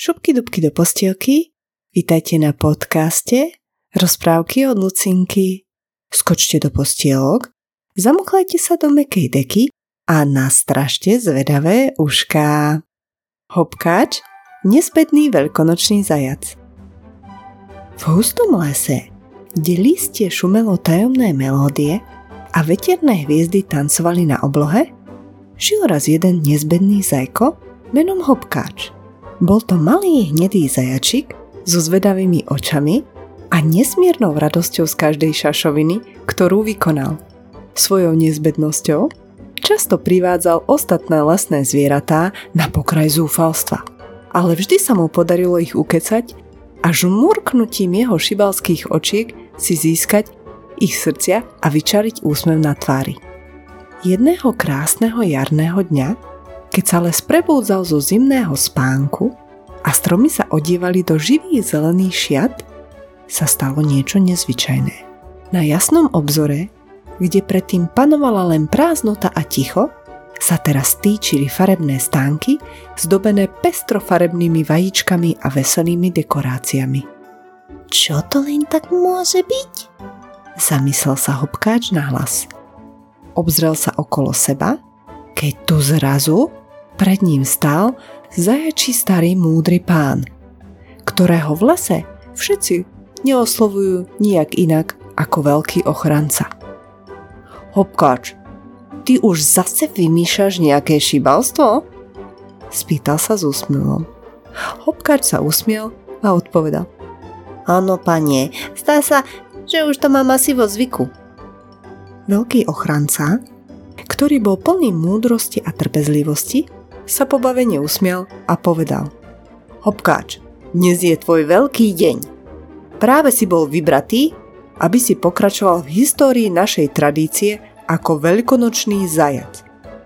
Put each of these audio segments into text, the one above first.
Šupky dubky do postielky, vítajte na podcaste Rozprávky od Lucinky. Skočte do postielok, zamoklajte sa do mäkkej deky a nastražte zvedavé ušká. Hopkáč, nespätný veľkonočný zajac. V hustom lese, kde lístie šumelo tajomné melódie a veterné hviezdy tancovali na oblohe, žil raz jeden nezbedný zajko menom Hopkáč. Bol to malý hnedý zajačik so zvedavými očami a nesmiernou radosťou z každej šašoviny, ktorú vykonal. Svojou nezbednosťou často privádzal ostatné lesné zvieratá na pokraj zúfalstva, ale vždy sa mu podarilo ich ukecať a žmurknutím jeho šibalských očiek si získať ich srdcia a vyčariť úsmev na tvári. Jedného krásneho jarného dňa, keď sa les prebúdzal zo zimného spánku a stromy sa odievali do živých zelených šiat, sa stalo niečo nezvyčajné. Na jasnom obzore, kde predtým panovala len prázdnota a ticho, sa teraz týčili farebné stánky zdobené pestrofarebnými vajíčkami a veselými dekoráciami. Čo to len tak môže byť? Zamyslel sa Hopkáč nahlas. Obzrel sa okolo seba, keď tu zrazu pred ním stál zajačí starý múdry pán, ktorého v lese všetci neoslovujú nijak inak ako veľký ochranca. Hopkáč, ty už zase vymýšľaš nejaké šibalstvo? Spýtal sa s úsmevom. Hopkáč sa usmiel a odpovedal. Áno, pane, zdá sa, že už to mám asi vo zvyku. Veľký ochranca, ktorý bol plný múdrosti a trpezlivosti, sa pobavene usmial a povedal. Hopkáč, dnes je tvoj veľký deň. Práve si bol vybratý, aby si pokračoval v histórii našej tradície ako veľkonočný zajac.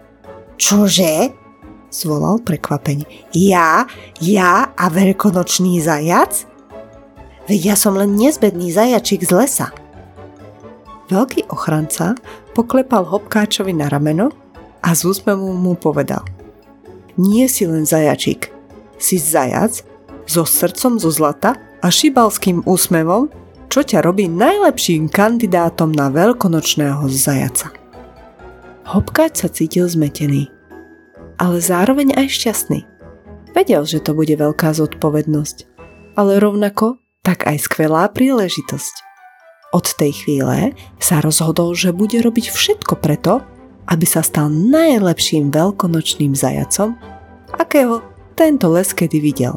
Čože? Zvolal prekvapene. Ja a veľkonočný zajac? Veď ja som len nezbedný zajačik z lesa. Veľký ochranca poklepal Hopkáčovi na rameno a z úsmevom mu povedal. Nie si len zajačik, si zajac so srdcom zo zlata a šibalským úsmevom, čo ťa robí najlepším kandidátom na veľkonočného zajaca. Hopkáč sa cítil zmetený, ale zároveň aj šťastný. Vedel, že to bude veľká zodpovednosť, ale rovnako tak aj skvelá príležitosť. Od tej chvíle sa rozhodol, že bude robiť všetko preto, aby sa stal najlepším veľkonočným zajacom, akého tento les kedy videl.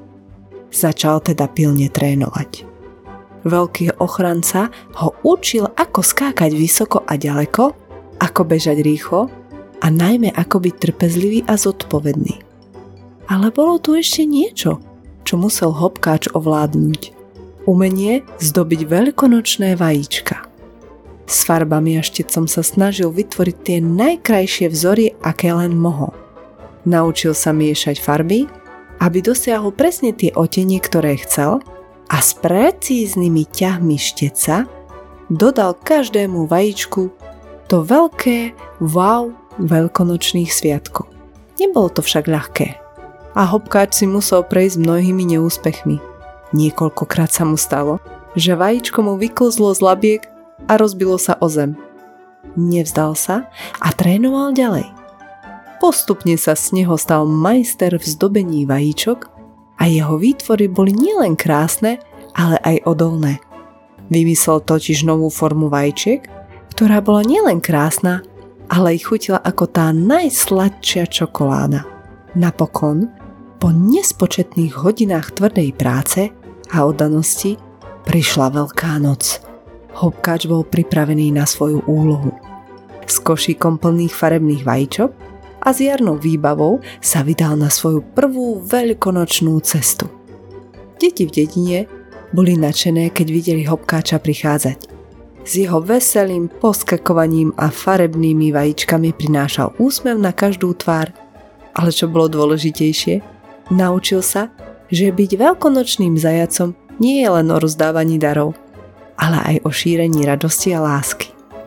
Začal teda pilne trénovať. Veľký ochranca ho učil, ako skákať vysoko a ďaleko, ako bežať rýchlo a najmä ako byť trpezlivý a zodpovedný. Ale bolo tu ešte niečo, čo musel Hopkáč ovládnuť. Umenie zdobiť veľkonočné vajíčka. S farbami a štecom sa snažil vytvoriť tie najkrajšie vzory, aké len mohol. Naučil sa miešať farby, aby dosiahol presne tie odtiene, ktoré chcel, a s precíznymi ťahmi šteca dodal každému vajíčku to veľké wow veľkonočných sviatkov. Nebolo to však ľahké a Hopkáč si musel prejsť mnohými neúspechmi. Niekoľkokrát sa mu stalo, že vajíčko mu vyklzlo z labiek a rozbilo sa o zem. Nevzdal sa a trénoval ďalej. Postupne sa z neho stal majster v zdobení vajíčok a jeho výtvory boli nielen krásne, ale aj odolné. Vymyslel totiž novú formu vajíčiek, ktorá bola nielen krásna, ale aj chutila ako tá najsladšia čokoláda. Napokon, po nespočetných hodinách tvrdej práce a oddanosti, prišla Veľká noc. Hopkáč bol pripravený na svoju úlohu. S košíkom plných farebných vajíčok a s jarnou výbavou sa vydal na svoju prvú veľkonočnú cestu. Deti v dedine boli nadšené, keď videli Hopkáča prichádzať. S jeho veselým poskakovaním a farebnými vajíčkami prinášal úsmev na každú tvár, ale čo bolo dôležitejšie, naučil sa, že byť veľkonočným zajacom nie je len o rozdávaní darov, ale aj o šírení radosti a lásky.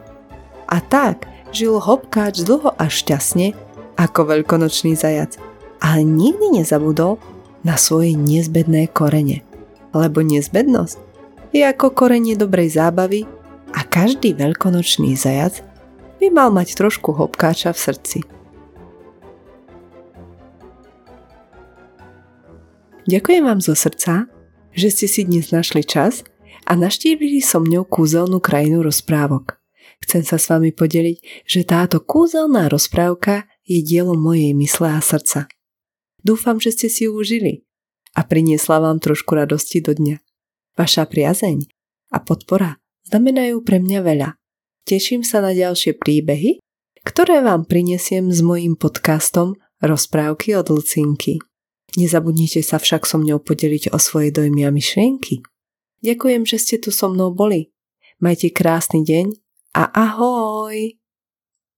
A tak žil Hopkáč dlho a šťastne ako veľkonočný zajac, ale nikdy nezabudol na svoje nezbedné korene. Lebo nezbednosť je ako korenie dobrej zábavy a každý veľkonočný zajac by mal mať trošku hopkáča v srdci. Ďakujem vám zo srdca, že ste si dnes našli čas a navštívili so mňou kúzelnú krajinu rozprávok. Chcem sa s vami podeliť, že táto kúzelná rozprávka je dielo mojej mysle a srdca. Dúfam, že ste si ju užili a priniesla vám trošku radosti do dňa. Vaša priazeň a podpora znamenajú pre mňa veľa. Teším sa na ďalšie príbehy, ktoré vám prinesiem s mojím podcastom Rozprávky od Lucinky. Nezabudnite sa však so mňou podeliť o svoje dojmy a myšlienky. Ďakujem, že ste tu so mnou boli. Majte krásny deň a ahoj!